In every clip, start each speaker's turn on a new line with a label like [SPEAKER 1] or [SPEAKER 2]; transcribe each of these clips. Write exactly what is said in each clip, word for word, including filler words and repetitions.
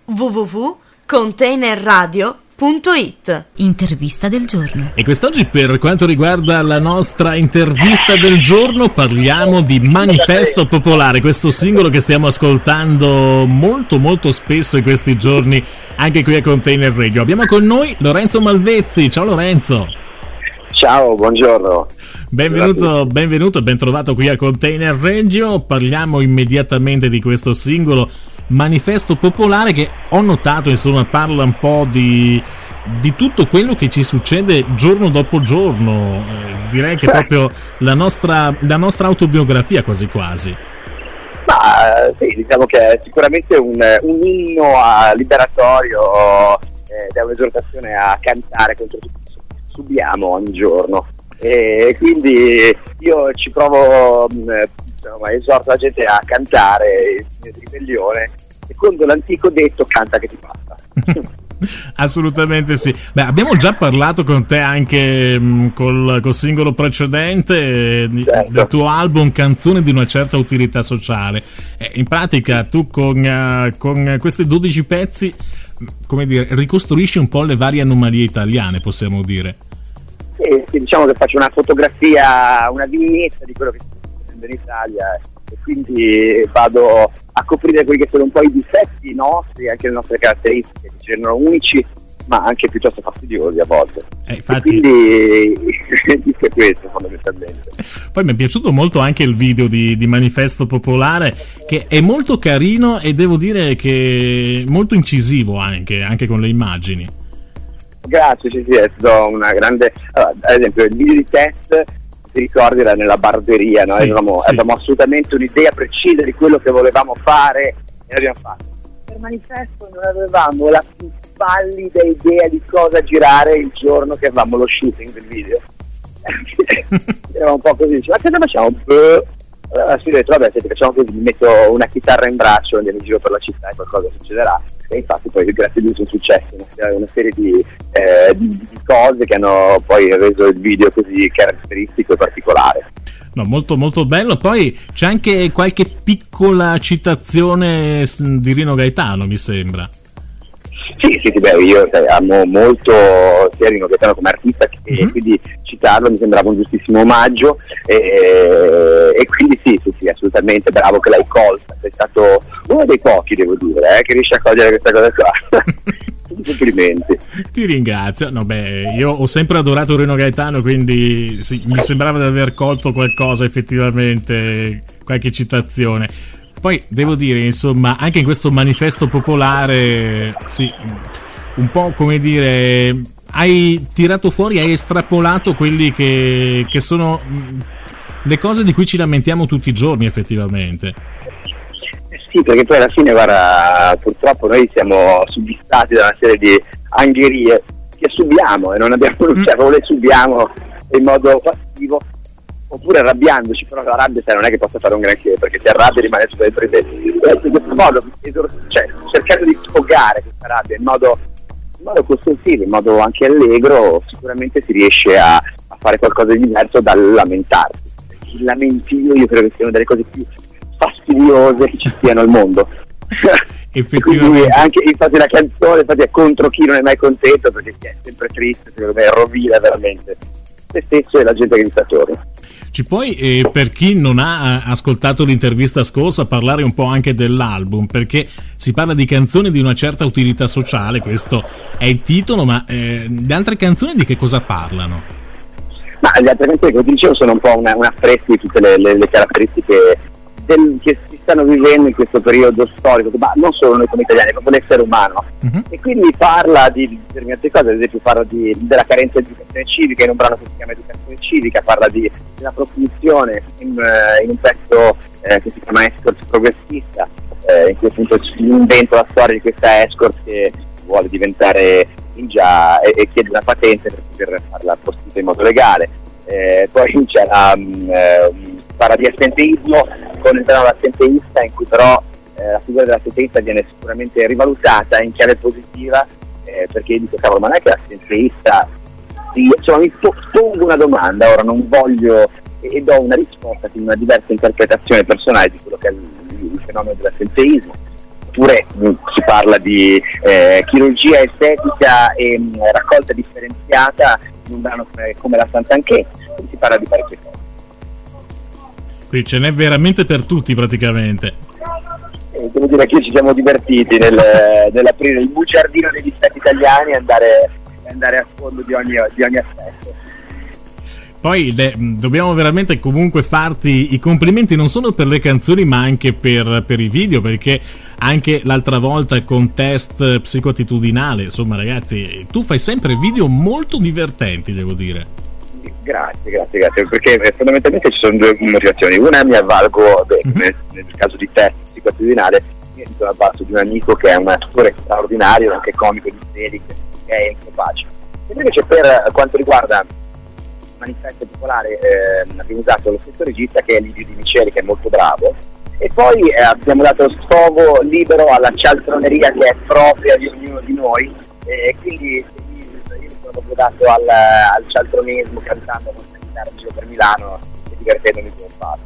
[SPEAKER 1] w w w punto container radio punto it.
[SPEAKER 2] Intervista del giorno.
[SPEAKER 3] E quest'oggi, per quanto riguarda la nostra intervista del giorno, parliamo di Manifesto Popolare, questo singolo che stiamo ascoltando molto molto spesso in questi giorni anche qui a Container Radio. Abbiamo con noi Lorenzo Malvezzi. Ciao Lorenzo.
[SPEAKER 4] Ciao, buongiorno.
[SPEAKER 3] Benvenuto, benvenuto, ben trovato qui a Container Radio. Parliamo immediatamente di questo singolo Manifesto Popolare, che ho notato, insomma, parla un po' di, di tutto quello che ci succede giorno dopo giorno. Eh, direi che è proprio la nostra, la nostra autobiografia, quasi quasi.
[SPEAKER 4] Ma sì, diciamo che è sicuramente un, un inno a liberatorio eh, ed è un'esortazione a cantare contro tutto ciò che subiamo ogni giorno. E quindi io ci provo, insomma, esorto la gente a cantare in ribellione, secondo l'antico detto canta che ti passa.
[SPEAKER 3] Assolutamente sì. Beh, abbiamo già parlato con te anche mh, col, col singolo precedente, certo, del tuo album Canzone di una certa utilità sociale. Eh, in pratica tu con, uh, con questi dodici pezzi, come dire, ricostruisci un po' le varie anomalie italiane, possiamo dire.
[SPEAKER 4] Sì, sì, diciamo che faccio una fotografia, una vignetta di quello che sta succedendo in Italia, e quindi vado a coprire quelli che sono un po' i difetti nostri, anche le nostre caratteristiche, che ci rendono unici ma anche piuttosto fastidiosi a volte.
[SPEAKER 3] Eh, infatti...
[SPEAKER 4] E quindi è questo fondamentalmente.
[SPEAKER 3] Poi mi è piaciuto molto anche il video di, di Manifesto Popolare, che è molto carino e devo dire che molto incisivo anche, anche con le immagini.
[SPEAKER 4] Grazie, sì, sì, è stato una grande... Allora, ad esempio il video di test, ti ricordi, era nella barberia, no?
[SPEAKER 3] Sì,
[SPEAKER 4] avevamo,
[SPEAKER 3] sì.
[SPEAKER 4] avevamo assolutamente un'idea precisa di quello che volevamo fare e l'abbiamo fatto. Per Manifesto non avevamo la più pallida idea di cosa girare il giorno che avevamo lo shooting del video. Eravamo un po' così, dice, ma cosa facciamo? Beh. Allora si è detto, vabbè, senti, facciamo così, mi metto una chitarra in braccio, andiamo in giro per la città e qualcosa succederà. E infatti poi grazie a Dio sono successe una, una serie di, eh, di, di cose che hanno poi reso il video così caratteristico e particolare.
[SPEAKER 3] No, molto molto bello. Poi c'è anche qualche piccola citazione di Rino Gaetano, mi sembra.
[SPEAKER 4] Sì, sì, sì, beh, io sai, amo molto sia Rino Gaetano come artista, e mm-hmm. quindi citarlo mi sembrava un giustissimo omaggio, e, e quindi sì, sì, sì, assolutamente bravo che l'hai colta, sei stato uno dei pochi, devo dire, eh, che riesce a cogliere questa cosa qua. Complimenti.
[SPEAKER 3] Ti ringrazio. No, beh, io ho sempre adorato Rino Gaetano, quindi sì, mi sembrava di aver colto qualcosa, effettivamente, qualche citazione. Poi devo dire, insomma, anche in questo Manifesto Popolare, sì, un po' come dire, hai tirato fuori, hai estrapolato quelli che, che sono le cose di cui ci lamentiamo tutti i giorni, effettivamente.
[SPEAKER 4] Sì, perché poi alla fine, guarda, purtroppo noi siamo subissati da una serie di angherie che subiamo e non abbiamo, mm. cioè, o le subiamo in modo passivo, oppure arrabbiandoci, però la rabbia, sai, non è che possa fare un granché, perché se arrabbia e rimane sempre presente. In questo modo, cioè, cercando di sfogare questa rabbia in modo, in modo costruttivo, in modo anche allegro, sicuramente si riesce a, a fare qualcosa di diverso dal lamentarsi. Il lamentio, io credo che sia una delle cose più fastidiose che ci siano al mondo. Quindi anche, infatti la canzone infatti è contro chi non è mai contento, perché chi è sempre triste, secondo me rovina veramente se stesso e la gente che gli sta attorno.
[SPEAKER 3] Ci puoi, eh, per chi non ha ascoltato l'intervista scorsa, parlare un po' anche dell'album, perché si parla di canzoni di una certa utilità sociale, questo è il titolo, ma eh, le altre canzoni di che cosa parlano?
[SPEAKER 4] Ma le altre canzoni, come ti dicevo, sono un po' una, un affresco di tutte le, le, le caratteristiche del, che si stanno vivendo in questo periodo storico, ma non solo noi come italiani, proprio l'essere umano. Uh-huh. E quindi parla di determinate cose, ad esempio parla di, della carenza di educazione civica in un brano che si chiama Educazione Civica, parla di, della prostituzione in, in un pezzo eh, che si chiama Escort Progressista, eh, in cui appunto si inventa la storia di questa escort che vuole diventare ninja e, e chiede una patente per poter fare la prostituta in modo legale. Eh, poi c'è la um, eh, parla di assenteismo con il brano L'assenteista, in cui però eh, la figura dell'assenteista viene sicuramente rivalutata in chiave positiva, eh, perché io dico, cavolo, ma non è che l'assenteista, insomma, mi pongo una domanda, ora non voglio, e, e do una risposta con una diversa interpretazione personale di quello che è il, il fenomeno dell'assenteismo. oppure mh, si parla di eh, chirurgia estetica e mh, raccolta differenziata in un brano come, come La Sant'Anché, si parla di parecchie cose.
[SPEAKER 3] Qui ce n'è veramente per tutti praticamente.
[SPEAKER 4] Eh, devo dire che ci siamo divertiti nel, nell'aprire il bugiardino degli stati italiani e andare, andare a fondo di ogni, di ogni aspetto.
[SPEAKER 3] Poi le, dobbiamo veramente comunque farti i complimenti non solo per le canzoni ma anche per, per i video, perché anche l'altra volta con Test Psicoattitudinale, insomma ragazzi, tu fai sempre video molto divertenti, devo dire.
[SPEAKER 4] Grazie, grazie, grazie, perché fondamentalmente ci sono due motivazioni. Una, mi avvalgo, beh,
[SPEAKER 3] Mm-hmm.
[SPEAKER 4] nel, nel caso di Test Psicoattitudinale, mi sono avvalso di un amico che è un attore straordinario, anche comico di serie, che è Enzo Paci. E invece per quanto riguarda Manifesto Popolare eh, abbiamo usato lo stesso regista, che è Livio Di Micheli, che è molto bravo, e poi eh, abbiamo dato sfogo libero alla cialtroneria che è propria di ognuno di noi, e quindi io mi sono proprio dato al, al cialtronismo, cantando con la chitarra in giro per Milano e divertendomi come un pazzo.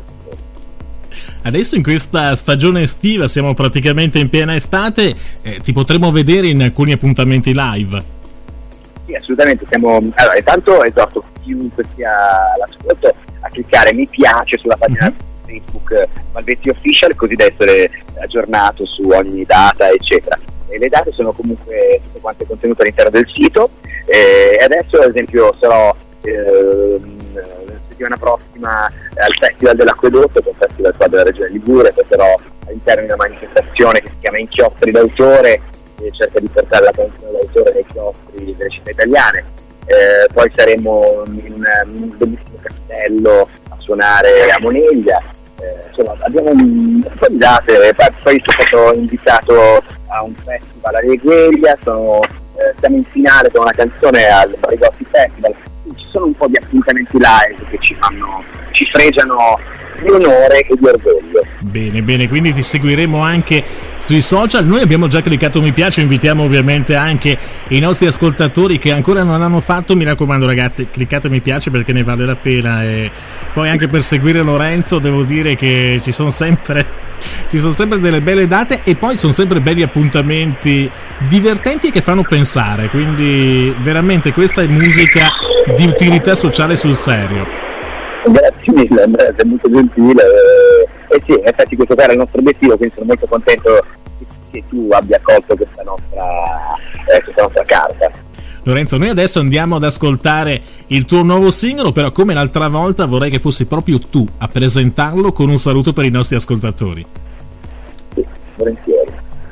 [SPEAKER 3] Adesso in questa stagione estiva, siamo praticamente in piena estate, eh, ti potremo vedere in alcuni appuntamenti live.
[SPEAKER 4] Sì, assolutamente, siamo... Allora, intanto esorto chiunque sia all'ascolto a cliccare mi piace sulla pagina mm-hmm. Facebook Malvezzi Official, così da essere aggiornato su ogni data, eccetera. E le date sono comunque tutte quante contenute all'interno del sito, e adesso ad esempio sarò eh, la settimana prossima al Festival dell'Acquedotto, che è un festival qua della regione Ligure, poi sarò all'interno di una manifestazione che si chiama Inchiostri d'autore, che cerca di portare la canzone d'autore nei chiostri delle città italiane. Eh, poi saremo in un, un bellissimo castello a suonare a Moneglia. Eh, insomma, abbiamo un po' di date, poi sono stato invitato a un festival a Regueglia, sono, eh, siamo in finale con una canzone al Barigotti Festival. Ci sono un po' di appuntamenti live che ci fanno, ci fregiano di onore e di orgoglio.
[SPEAKER 3] Bene, bene, quindi ti seguiremo anche sui social. Noi abbiamo già cliccato mi piace, invitiamo ovviamente anche i nostri ascoltatori che ancora non hanno fatto, mi raccomando ragazzi, cliccate mi piace perché ne vale la pena. E poi anche per seguire Lorenzo devo dire che ci sono sempre ci sono sempre delle belle date, e poi sono sempre belli appuntamenti divertenti e che fanno pensare, quindi veramente questa è musica di utilità sociale sul serio.
[SPEAKER 4] Grazie mille Andrea, sei molto gentile, e eh, sì, in effetti questo era il nostro obiettivo, quindi sono molto contento che, che tu abbia accolto questa nostra, eh, questa nostra carta.
[SPEAKER 3] Lorenzo, noi adesso andiamo ad ascoltare il tuo nuovo singolo, però come l'altra volta vorrei che fossi proprio tu a presentarlo con un saluto per i nostri ascoltatori.
[SPEAKER 4] Sì, volentieri.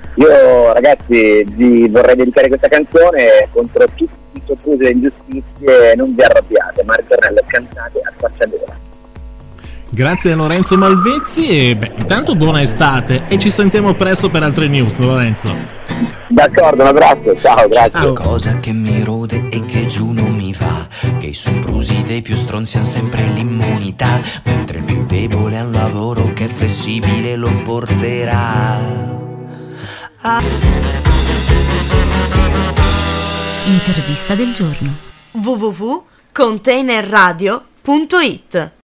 [SPEAKER 4] Io ragazzi vi vorrei dedicare questa canzone contro tutti i soprusi e le ingiustizie. Non vi arrabbiate, ma ritornello cantate a squarciagola.
[SPEAKER 3] Grazie a Lorenzo Malvezzi e beh, intanto buona estate e ci sentiamo presto per altre news, Lorenzo.
[SPEAKER 4] D'accordo, un abbraccio, ciao, grazie.
[SPEAKER 3] Ciao.
[SPEAKER 5] Cosa che mi rode e che giù non mi va, che i soprusi dei più stronzi hanno sempre l'immunità, mentre il più debole ha un lavoro che è flessibile lo porterà. Ah.
[SPEAKER 2] Intervista del giorno.
[SPEAKER 1] w w w punto container radio punto it